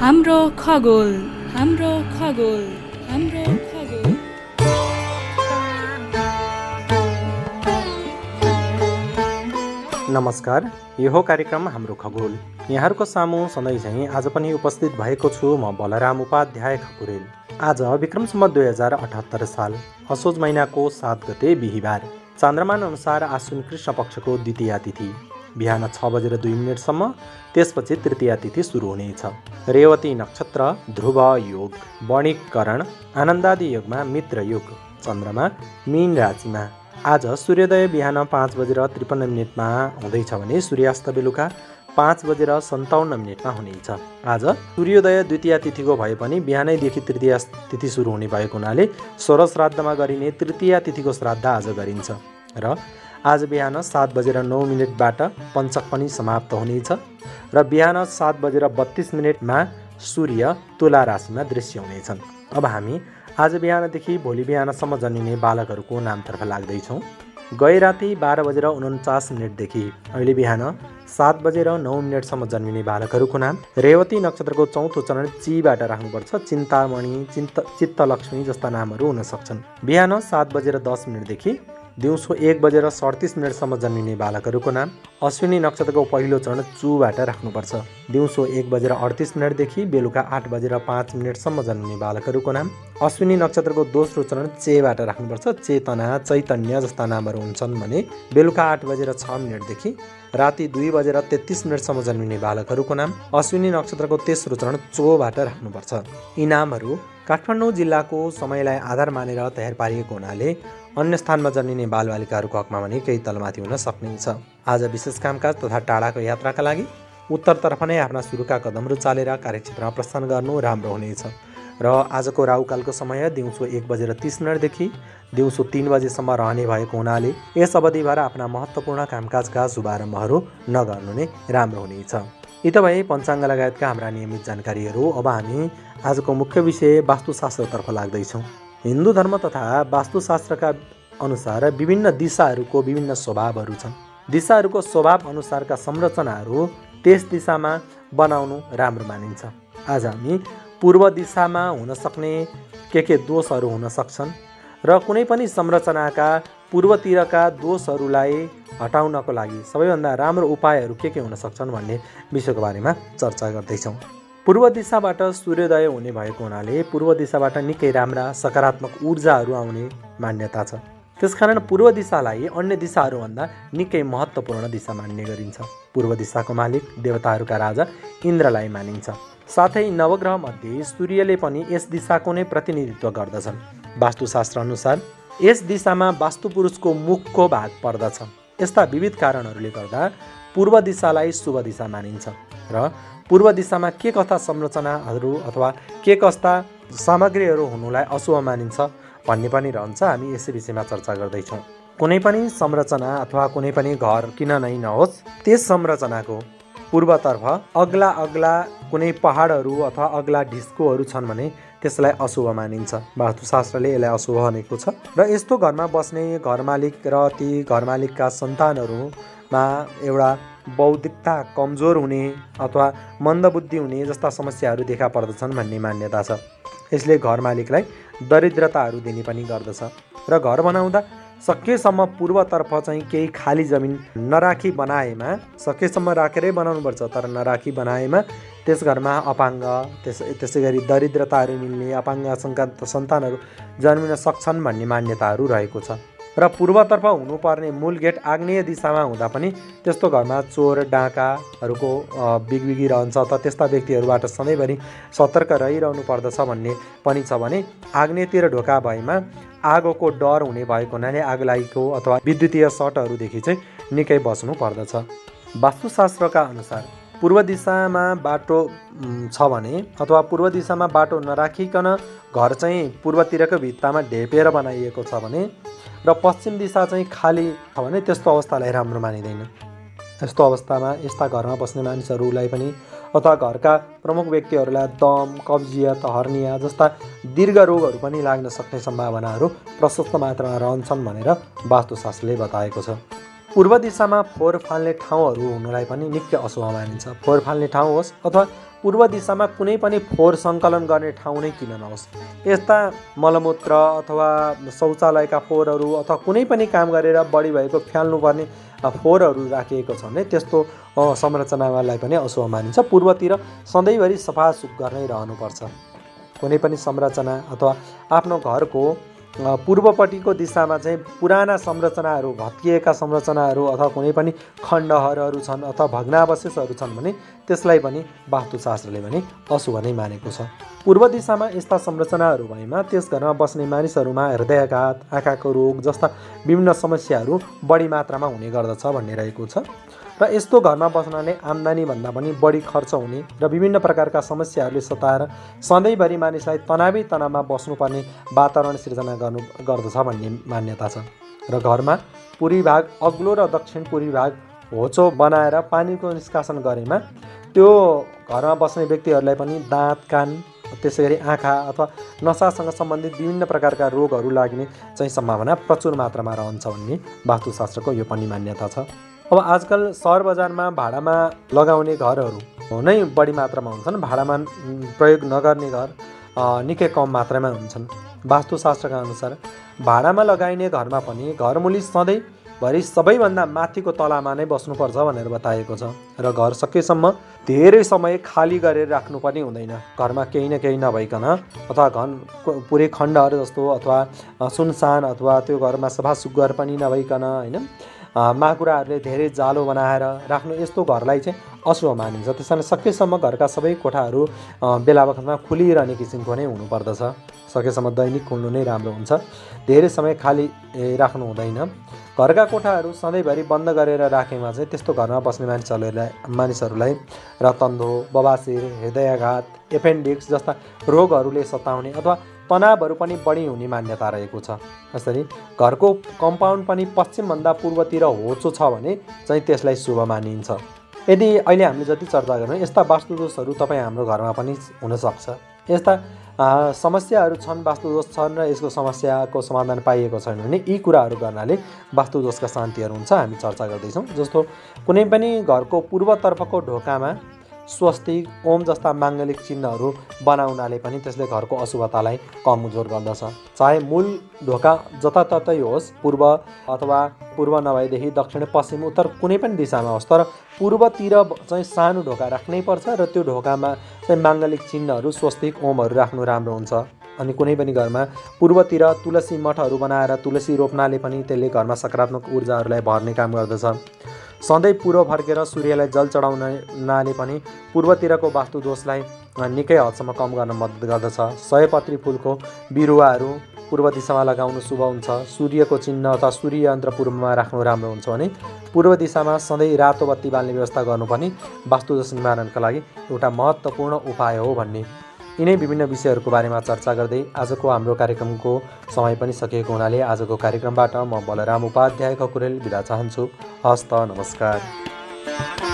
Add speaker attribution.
Speaker 1: हाम्रो खगोल हाम्रो खगोल हाम्रो खगोल।
Speaker 2: नमस्कार, यो हो कार्यक्रम हाम्रो खगोल। यहाँहरूको सामु सधैँ चाहिँ आज पनि उपस्थित भएको छु म बलराम उपाध्याय खकुरेल। आज विक्रम सम्वत 2078 साल असोज महिनाको 7 गते बिहिबार, चन्द्रमान अनुसार आश्विन कृष्ण पक्षको द्वितीया तिथि बिहान 6:02 त्यसपछि तृतीया तिथि सुरु हुनेछ। रेवती नक्षत्र, ध्रुव योग, वणिककरण, आनन्दादि योगमा मित्र योग, चन्द्रमा मीन राशिमा। आज सूर्योदय बिहान 5:53 हुँदैछ भने सूर्यास्त बेलुका 5:57 हुनेछ। आज सूर्योदय द्वितीया तिथिको भए पनि बिहानैदेखि तृतीया तिथि सुरु हुने भएको हुनाले सोह्र श्राद्धमा गरिने तृतीया तिथिको श्राद्ध आज गरिन्छ र आज बिहान 7:09 पञ्चक पनि समाप्त हुनेछ र बिहान 7:32 सूर्य तुला राशिमा दृश्य हुनेछन्। अब हामी आज बिहानदेखि भोलि बिहानसम्म जन्मिने बालकहरूको नामतर्फ लाग्दैछौँ। गए राति 12:49 अहिले बिहान 7:09 जन्मिने बालकहरूको नाम: रेवती नक्षत्रको चौथो चरण चीबाट राख्नुपर्छ। चिन्तामणि, चित्तलक्ष्मी जस्ता नामहरू हुन सक्छन्। बिहान 7:10 दिउँसो 1:37 जन्मिने बालकहरूको नाम: अश्विनी नक्षत्रको पहिलो चरण चूबाट राख्नुपर्छ। दिउँसो 1:38 बेलुका 8:05 जन्मिने बालकहरूको नाम: अश्विनी नक्षत्रको दोस्रो चरण चेबाट राख्नुपर्छ। चेतना, चैतन्य जस्ता नामहरू हुन्छन् भने बेलुका 8:06 राति 2:33 जन्मिने बालकहरूको नाम: अश्विनी नक्षत्रको तेस्रो चरण चोबाट राख्नुपर्छ। यी नामहरू काठमाडौँ जिल्लाको समयलाई आधार मानेर तयार पारिएको हुनाले अन्य स्थानमा जन्मिने बालबालिकाहरूको हकमा भने केही तलमाथि हुन सक्नेछ। आज विशेष कामकाज तथा टाढाको यात्राका लागि उत्तरतर्फ नै आफ्ना सुरुका कदमहरू चालेर कार्यक्षेत्रमा प्रस्थान गर्नु राम्रो हुनेछ र आजको राहुकालको समय दिउँसो 1:30 दिउँसो 3 बजेसम्म रहने भएको हुनाले यस अवधिभर आफ्ना महत्त्वपूर्ण कामकाजका शुभारम्भहरू नगर्नु नै राम्रो हुनेछ। यी त भए पञ्चाङ्ग लगायतका हाम्रा नियमित जानकारीहरू। अब हामी आजको मुख्य विषय वास्तुशास्त्रतर्फ लाग्दैछौँ। हिन्दू धर्म तथा वास्तुशास्त्रका अनुसार विभिन्न दिशाहरूको विभिन्न स्वभावहरू छन्। दिशाहरूको स्वभाव अनुसारका संरचनाहरू त्यस दिशामा बनाउनु राम्रो मानिन्छ। आज हामी पूर्व दिशामा हुन सक्ने के दोषहरू हुन सक्छन् र कुनै पनि संरचनाका पूर्वतिरका दोषहरूलाई हटाउनको लागि सबैभन्दा राम्रो उपायहरू के हुन सक्छन् भन्ने विषयको बारेमा चर्चा गर्दैछौँ। पूर्व दिशाबाट सूर्योदय हुने भएको हुनाले पूर्व दिशाबाट निकै राम्रा सकारात्मक ऊर्जाहरू आउने मान्यता छ। त्यसकारण पूर्व दिशालाई अन्य दिशाहरूभन्दा निकै महत्त्वपूर्ण दिशा मान्ने गरिन्छ। पूर्व दिशाको मालिक देवताहरूका राजा इन्द्रलाई मानिन्छ। साथै नवग्रह मध्ये सूर्यले पनि यस दिशाको नै प्रतिनिधित्व गर्दछन्। वास्तुशास्त्र अनुसार यस दिशामा वास्तुपुरुषको मुखको भाग पर्दछ। यस्ता विविध कारणहरूले गर्दा पूर्व दिशालाई शुभ दिशा मानिन्छ र पूर्व दिशामा के कस्ता संरचनाहरू अथवा के कस्ता सामग्रीहरू हुनुलाई अशुभ मानिन्छ भन्ने पनि रहन्छ। हामी यसै विषयमा चर्चा गर्दैछौँ। कुनै पनि संरचना अथवा कुनै पनि घर किन नै नहोस्, त्यस संरचनाको पूर्वतर्फ अग्ला कुनै पहाडहरू अथवा अग्ला ढिस्कोहरू छन् भने त्यसलाई अशुभ मानिन्छ। वास्तुशास्त्रले यसलाई अशुभ भनेको छ र यस्तो घरमा बस्ने घरमालिक र ती घरमालिकका सन्तानहरूमा एउटा बौद्धिकता कमजोर हुने अथवा मन्दबुद्धि हुने जस्ता समस्याहरू देखा पर्दछन् भन्ने मान्यता छ। यसले घरमालिकलाई दरिद्रताहरू दिने पनि गर्दछ र घर बनाउँदा सकेसम्म पूर्वतर्फ चाहिँ केही खाली जमिन नराखी बनाएमा, सकेसम्म राखेरै बनाउनुपर्छ तर नराखी बनाएमा त्यस घरमा अपाङ्ग त्यसै गरी दरिद्रताहरू मिल्ने, अपाङ्ग सन्तानहरू जन्मिन सक्छन् भन्ने मान्यताहरू रहेको छ र पूर्वतर्फ हुनुपर्ने मूल गेट आग्नेय दिशामा हुँदा पनि त्यस्तो घरमा चोर डाँकाहरूको बिगबिगी रहन्छ त त्यस्ता व्यक्तिहरूबाट सधैँभरि सतर्क रहिरहनु पर्दछ भन्ने पनि छ भने आग्नेयतिर ढोका भएमा आगोको डर हुने भएको हुनाले आगलागीको अथवा विद्युतीय सर्टहरूदेखि चाहिँ निकै बस्नु पर्दछ। वास्तुशास्त्रका अनुसार पूर्व दिशामा बाटो छ भने अथवा पूर्व दिशामा बाटो नराखिकन घर चाहिँ पूर्वतिरको भित्तामा ढेपेर बनाइएको छ भने र पश्चिम दिशा चाहिँ खाली छ भने त्यस्तो अवस्थालाई राम्रो मानिँदैन। यस्तो अवस्थामा यस्ता घरमा बस्ने मानिसहरूलाई पनि अथवा घरका प्रमुख व्यक्तिहरूलाई दम, कब्जियत, हर्निया जस्ता दीर्घ रोगहरू पनि लाग्न सक्ने सम्भावनाहरू प्रशस्त मात्रामा रहन्छन् भनेर वास्तुशास्त्रले बताएको छ। पूर्व दिशामा फोहोर फाल्ने ठाउँहरू हुनुलाई पनि निकै अशुभ मानिन्छ। फोहोर फाल्ने ठाउँ होस् अथवा पूर्व दिशामा कुनै पनि फोहोर सङ्कलन गर्ने ठाउँ नै किन नहोस्, यस्ता मलमूत्र अथवा शौचालयका फोहोरहरू अथवा कुनै पनि काम गरेर बढी भएको फ्याल्नुपर्ने फोहोरहरू राखिएको छ भने त्यस्तो संरचनालाई पनि अशुभ मानिन्छ। पूर्वतिर सधैँभरि सफा सुग्घर नै रहनुपर्छ। कुनै पनि संरचना अथवा आफ्नो घरको पूर्वपट्टिको दिशामा चाहिँ पुराना संरचनाहरू, भत्किएका संरचनाहरू अथवा कुनै पनि खण्डहरहरू छन् अथवा भग्नावशेषहरू छन् भने त्यसलाई पनि वास्तुशास्त्रले पनि अशुभ नै मानेको छ। पूर्व दिशामा यस्ता संरचनाहरू भएमा त्यस घरमा बस्ने मानिसहरूमा हृदयाघात, आँखाको रोग जस्ता विभिन्न समस्याहरू बढी मात्रामा हुने गर्दछ भन्ने रहेको छ र यस्तो घरमा बस्नाले आम्दानीभन्दा पनि बढी खर्च हुने र विभिन्न प्रकारका समस्याहरूले सताएर सधैँभरि मानिसलाई तनावमा बस्नुपर्ने वातावरण सिर्जना गर्दछ भन्ने मान्यता छ। र घरमा पूर्वी भाग अग्लो र दक्षिण पूर्वी भाग होचो बनाएर पानीको निष्कासन गरेमा त्यो घरमा बस्ने व्यक्तिहरूलाई पनि दाँत, कान, त्यसै गरी आँखा अथवा नसासँग सम्बन्धित विभिन्न प्रकारका रोगहरू लाग्ने चाहिँ सम्भावना प्रचुर मात्रामा रहन्छ भन्ने वास्तुशास्त्रको यो पनि मान्यता छ। अब आजकल सहर बजारमा भाडामा लगाउने घरहरू नै बढी मात्रामा हुन्छन्। भाडामा प्रयोग नगर्ने घर निकै कम मात्रामा हुन्छन्। वास्तुशास्त्रका अनुसार भाडामा लगाइने घरमा पनि घरमुली सधैँभरि सबैभन्दा माथिको तलामा नै बस्नुपर्छ भनेर बताएको छ र घर सकेसम्म धेरै समय खाली गरेर राख्नु पनि हुँदैन। घरमा केही न केही नभइकन अथवा पुरै खण्डहरू जस्तो अथवा सुनसान अथवा त्यो घरमा सफा सुग्घर पनि नभइकन होइन माकुराहरूले धेरै जालो बनाएर राख्नु, यस्तो घरलाई चाहिँ अशुभ मानिन्छ। त्यसैले सकेसम्म घरका सबै कोठाहरू बेला बखतमा खुलिरहने किसिमको नै हुनुपर्दछ। सकेसम्म दैनिक खुल्नु नै राम्रो हुन्छ। धेरै समय खाली राख्नु हुँदैन। घरका कोठाहरू सधैँभरि बन्द गरेर राखेमा चाहिँ त्यस्तो घरमा बस्ने मानिसहरूलाई रतन्धो, बबासिर, हृदयाघात, एपेन्डिक्स जस्ता रोगहरूले सताउने अथवा तनावहरू पनि बढी हुने मान्यता रहेको छ। यसरी घरको कम्पाउन्ड पनि पश्चिमभन्दा पूर्वतिर होचो छ भने चाहिँ त्यसलाई शुभ मानिन्छ। यदि अहिले हामीले जति चर्चा गर्यौँ यस्ता वास्तुदोषहरू तपाईँ हाम्रो घरमा पनि हुनसक्छ। यस्ता समस्याहरू छन्, वास्तुदोष छन् र यसको समस्याको समाधान पाइएको छैन भने यी कुराहरू गर्नाले वास्तुदोषका शान्तिहरू हुन्छ हामी चर्चा गर्दैछौँ। जस्तो कुनै पनि घरको पूर्वतर्फको ढोकामा स्वस्तिक, ओम जस्ता माङ्गलिक चिन्हहरू बनाउनाले पनि त्यसले घरको अशुभतालाई कमजोर गर्दछ। चाहे मूल ढोका जताततै होस्, पूर्व अथवा पूर्व नभएदेखि दक्षिण, पश्चिम, उत्तर कुनै पनि दिशामा होस्, तर पूर्वतिर चाहिँ सानो ढोका राख्नै पर्छ र त्यो ढोकामा चाहिँ माङ्गलिक चिन्हहरू, स्वस्तिक, ओमहरू राख्नु राम्रो हुन्छ। अनि कुनै पनि घरमा पूर्वतिर तुलसी मठहरू बनाएर तुलसी रोप्नाले पनि त्यसले घरमा सकारात्मक ऊर्जाहरूलाई भर्ने काम गर्दछ। सधैँ पूर्व फर्केर सूर्यलाई जल चढाउनाले पनि पूर्वतिरको वास्तुदोषलाई निकै हदसम्म कम गर्न मद्दत गर्दछ। सयपत्री फुलको बिरुवाहरू पूर्व दिशामा लगाउनु शुभ हुन्छ। सूर्यको चिन्ह अथवा सूर्य यन्त्र पूर्वमा राख्नु राम्रो हुन्छ भने पूर्व दिशामा सधैँ रातो बत्ती बाल्ने व्यवस्था गर्नु पनि वास्तुदोष निवारणका लागि एउटा महत्त्वपूर्ण उपाय हो भन्ने यिनै विभिन्न विषयहरूको बारेमा चर्चा गर्दै आजको हाम्रो कार्यक्रमको समय पनि सकिएको हुनाले आजको कार्यक्रमबाट म बलराम उपाध्याय खकुरेल बिदा चाहन्छु। हस्त नमस्कार।